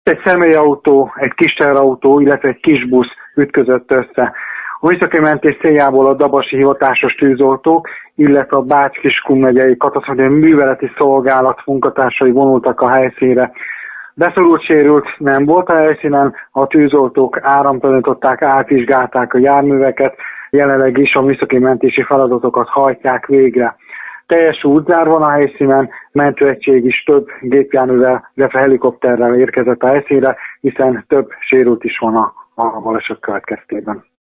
Egy személyautó, egy kis teherautó, illetve egy kis busz ütközött össze. A műszaki mentés céljából a dabasi hivatásos tűzoltók, illetve a Bács-Kiskun megyei katasztrófai műveleti szolgálat munkatársai vonultak a helyszínre. Beszorult, sérült nem volt a helyszínen, a tűzoltók áramtalanították, átvizsgálták a járműveket, jelenleg is a műszaki mentési feladatokat hajtják végre. Teljes útzár van a helyszínen, mentőegység is több gépjárművel, illetve helikopterrel érkezett a helyszínre, hiszen több sérült is van a baleset következtében.